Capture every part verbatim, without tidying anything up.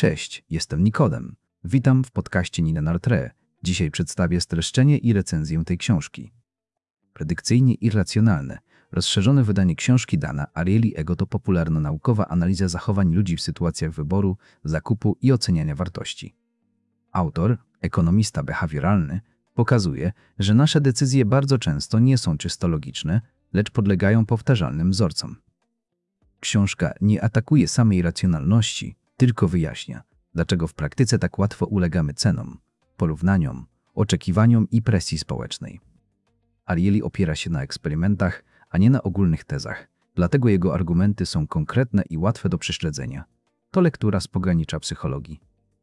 Cześć, jestem Nikodem. Witam w podcaście Nina Nartre. Dzisiaj przedstawię streszczenie i recenzję tej książki. Predykcyjnie irracjonalne. Rozszerzone wydanie książki Dana Ariely'ego to popularno-naukowa analiza zachowań ludzi w sytuacjach wyboru, zakupu i oceniania wartości. Autor, ekonomista behawioralny, pokazuje, że nasze decyzje bardzo często nie są czysto logiczne, lecz podlegają powtarzalnym wzorcom. Książka nie atakuje samej racjonalności, tylko wyjaśnia, dlaczego w praktyce tak łatwo ulegamy cenom, porównaniom, oczekiwaniom i presji społecznej. Ariely opiera się na eksperymentach, a nie na ogólnych tezach, dlatego jego argumenty są konkretne i łatwe do prześledzenia. To lektura z pogranicza psychologii,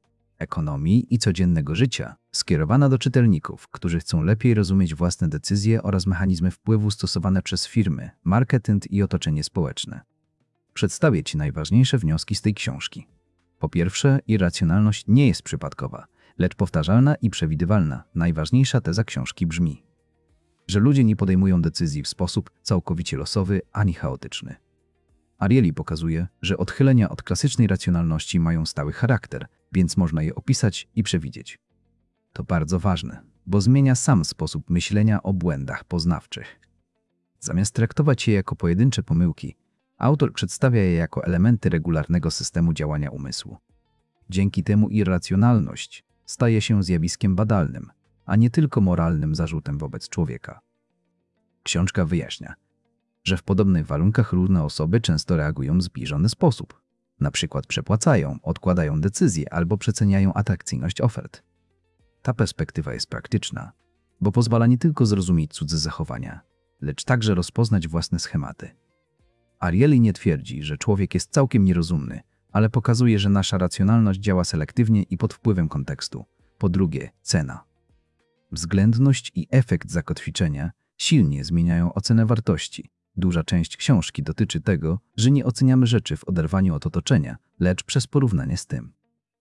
ekonomii i codziennego życia, skierowana do czytelników, którzy chcą lepiej rozumieć własne decyzje oraz mechanizmy wpływu stosowane przez firmy, marketing i otoczenie społeczne. Przedstawię Ci najważniejsze wnioski z tej książki. Po pierwsze, irracjonalność nie jest przypadkowa, lecz powtarzalna i przewidywalna. Najważniejsza teza książki brzmi, że ludzie nie podejmują decyzji w sposób całkowicie losowy ani chaotyczny. Ariely pokazuje, że odchylenia od klasycznej racjonalności mają stały charakter, więc można je opisać i przewidzieć. To bardzo ważne, bo zmienia sam sposób myślenia o błędach poznawczych. Zamiast traktować je jako pojedyncze pomyłki, autor przedstawia je jako elementy regularnego systemu działania umysłu. Dzięki temu irracjonalność staje się zjawiskiem badalnym, a nie tylko moralnym zarzutem wobec człowieka. Książka wyjaśnia, że w podobnych warunkach różne osoby często reagują w zbliżony sposób. Na przykład przepłacają, odkładają decyzje albo przeceniają atrakcyjność ofert. Ta perspektywa jest praktyczna, bo pozwala nie tylko zrozumieć cudze zachowania, lecz także rozpoznać własne schematy. Ariely nie twierdzi, że człowiek jest całkiem nierozumny, ale pokazuje, że nasza racjonalność działa selektywnie i pod wpływem kontekstu. Po drugie, cena. Względność i efekt zakotwiczenia silnie zmieniają ocenę wartości. Duża część książki dotyczy tego, że nie oceniamy rzeczy w oderwaniu od otoczenia, lecz przez porównanie z tym,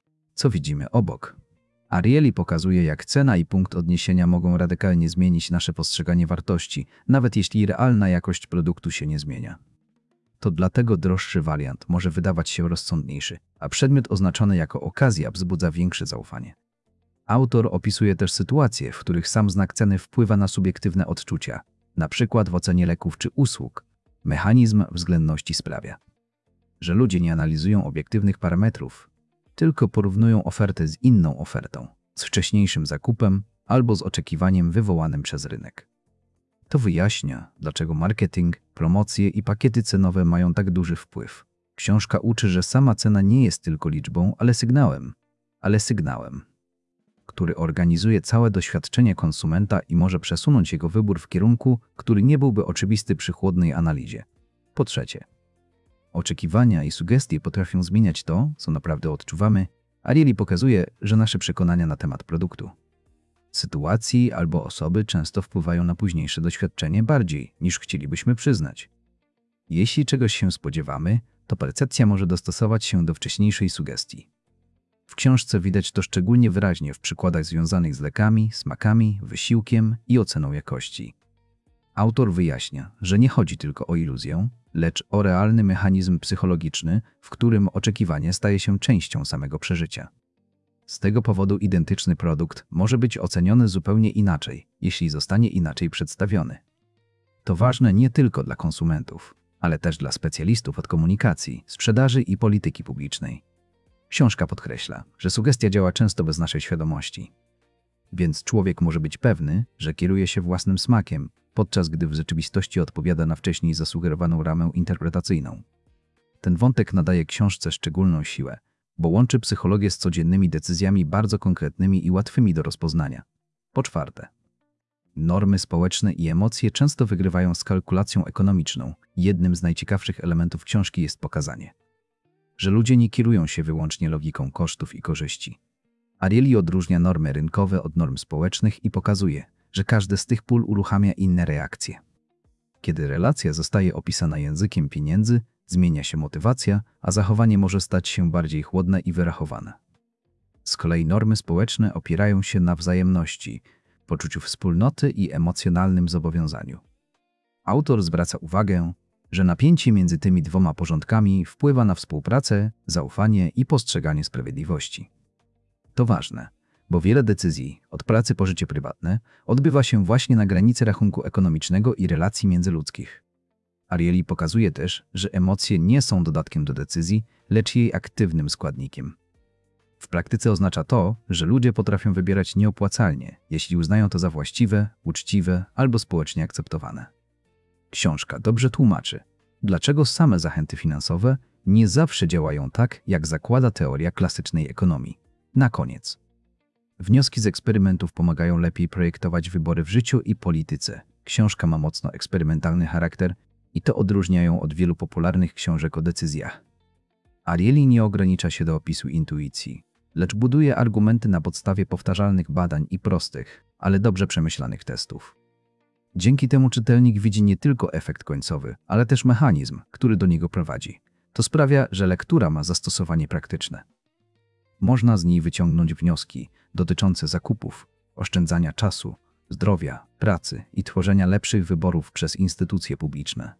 co widzimy obok. Ariely pokazuje, jak cena i punkt odniesienia mogą radykalnie zmienić nasze postrzeganie wartości, nawet jeśli realna jakość produktu się nie zmienia. To dlatego droższy wariant może wydawać się rozsądniejszy, a przedmiot oznaczony jako okazja wzbudza większe zaufanie. Autor opisuje też sytuacje, w których sam znak ceny wpływa na subiektywne odczucia, na przykład w ocenie leków czy usług. Mechanizm względności sprawia, że ludzie nie analizują obiektywnych parametrów, tylko porównują ofertę z inną ofertą, z wcześniejszym zakupem albo z oczekiwaniem wywołanym przez rynek. To wyjaśnia, dlaczego marketing, promocje i pakiety cenowe mają tak duży wpływ. Książka uczy, że sama cena nie jest tylko liczbą, ale sygnałem, ale sygnałem, który organizuje całe doświadczenie konsumenta i może przesunąć jego wybór w kierunku, który nie byłby oczywisty przy chłodnej analizie. Po trzecie, oczekiwania i sugestie potrafią zmieniać to, co naprawdę odczuwamy. Ariely pokazuje, że nasze przekonania na temat produktu, sytuacji albo osoby często wpływają na późniejsze doświadczenie bardziej, niż chcielibyśmy przyznać. Jeśli czegoś się spodziewamy, to percepcja może dostosować się do wcześniejszej sugestii. W książce widać to szczególnie wyraźnie w przykładach związanych z lekami, smakami, wysiłkiem i oceną jakości. Autor wyjaśnia, że nie chodzi tylko o iluzję, lecz o realny mechanizm psychologiczny, w którym oczekiwanie staje się częścią samego przeżycia. Z tego powodu identyczny produkt może być oceniony zupełnie inaczej, jeśli zostanie inaczej przedstawiony. To ważne nie tylko dla konsumentów, ale też dla specjalistów od komunikacji, sprzedaży i polityki publicznej. Książka podkreśla, że sugestia działa często bez naszej świadomości. Więc człowiek może być pewny, że kieruje się własnym smakiem, podczas gdy w rzeczywistości odpowiada na wcześniej zasugerowaną ramę interpretacyjną. Ten wątek nadaje książce szczególną siłę, bo łączy psychologię z codziennymi decyzjami bardzo konkretnymi i łatwymi do rozpoznania. Po czwarte, normy społeczne i emocje często wygrywają z kalkulacją ekonomiczną. Jednym z najciekawszych elementów książki jest pokazanie, że ludzie nie kierują się wyłącznie logiką kosztów i korzyści. Ariely odróżnia normy rynkowe od norm społecznych i pokazuje, że każdy z tych pól uruchamia inne reakcje. Kiedy relacja zostaje opisana językiem pieniędzy, zmienia się motywacja, a zachowanie może stać się bardziej chłodne i wyrachowane. Z kolei normy społeczne opierają się na wzajemności, poczuciu wspólnoty i emocjonalnym zobowiązaniu. Autor zwraca uwagę, że napięcie między tymi dwoma porządkami wpływa na współpracę, zaufanie i postrzeganie sprawiedliwości. To ważne, bo wiele decyzji, od pracy po życie prywatne, odbywa się właśnie na granicy rachunku ekonomicznego i relacji międzyludzkich. Ariely pokazuje też, że emocje nie są dodatkiem do decyzji, lecz jej aktywnym składnikiem. W praktyce oznacza to, że ludzie potrafią wybierać nieopłacalnie, jeśli uznają to za właściwe, uczciwe albo społecznie akceptowane. Książka dobrze tłumaczy, dlaczego same zachęty finansowe nie zawsze działają tak, jak zakłada teoria klasycznej ekonomii. Na koniec. Wnioski z eksperymentów pomagają lepiej projektować wybory w życiu i polityce. Książka ma mocno eksperymentalny charakter i to odróżnia ją od wielu popularnych książek o decyzjach. Ariely nie ogranicza się do opisu intuicji, lecz buduje argumenty na podstawie powtarzalnych badań i prostych, ale dobrze przemyślanych testów. Dzięki temu czytelnik widzi nie tylko efekt końcowy, ale też mechanizm, który do niego prowadzi. To sprawia, że lektura ma zastosowanie praktyczne. Można z niej wyciągnąć wnioski dotyczące zakupów, oszczędzania czasu, zdrowia, pracy i tworzenia lepszych wyborów przez instytucje publiczne.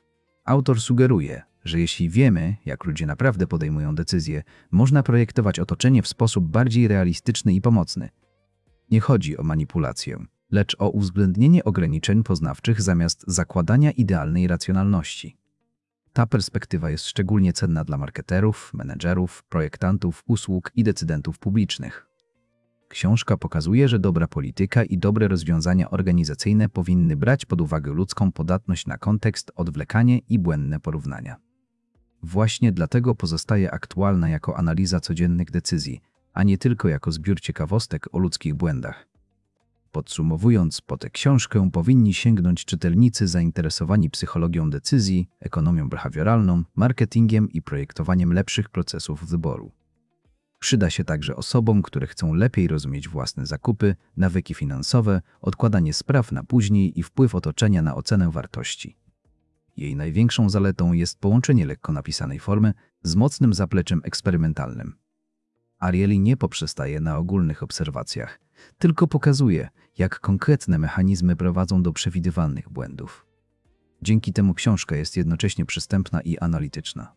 Autor sugeruje, że jeśli wiemy, jak ludzie naprawdę podejmują decyzje, można projektować otoczenie w sposób bardziej realistyczny i pomocny. Nie chodzi o manipulację, lecz o uwzględnienie ograniczeń poznawczych zamiast zakładania idealnej racjonalności. Ta perspektywa jest szczególnie cenna dla marketerów, menedżerów, projektantów usług i decydentów publicznych. Książka pokazuje, że dobra polityka i dobre rozwiązania organizacyjne powinny brać pod uwagę ludzką podatność na kontekst, odwlekanie i błędne porównania. Właśnie dlatego pozostaje aktualna jako analiza codziennych decyzji, a nie tylko jako zbiór ciekawostek o ludzkich błędach. Podsumowując, po tę książkę powinni sięgnąć czytelnicy zainteresowani psychologią decyzji, ekonomią behawioralną, marketingiem i projektowaniem lepszych procesów wyboru. Przyda się także osobom, które chcą lepiej rozumieć własne zakupy, nawyki finansowe, odkładanie spraw na później i wpływ otoczenia na ocenę wartości. Jej największą zaletą jest połączenie lekko napisanej formy z mocnym zapleczem eksperymentalnym. Ariely nie poprzestaje na ogólnych obserwacjach, tylko pokazuje, jak konkretne mechanizmy prowadzą do przewidywalnych błędów. Dzięki temu książka jest jednocześnie przystępna i analityczna.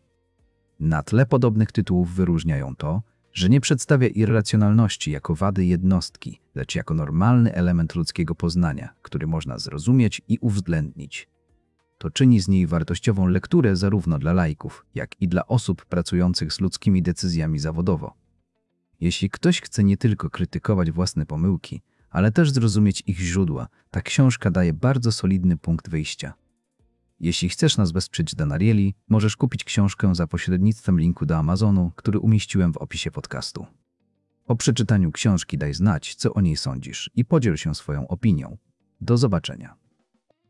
Na tle podobnych tytułów wyróżniają to, że nie przedstawia irracjonalności jako wady jednostki, lecz jako normalny element ludzkiego poznania, który można zrozumieć i uwzględnić. To czyni z niej wartościową lekturę zarówno dla laików, jak i dla osób pracujących z ludzkimi decyzjami zawodowo. Jeśli ktoś chce nie tylko krytykować własne pomyłki, ale też zrozumieć ich źródła, ta książka daje bardzo solidny punkt wyjścia. Jeśli chcesz nas wesprzeć Dan Ariely, możesz kupić książkę za pośrednictwem linku do Amazonu, który umieściłem w opisie podcastu. Po przeczytaniu książki daj znać, co o niej sądzisz i podziel się swoją opinią. Do zobaczenia.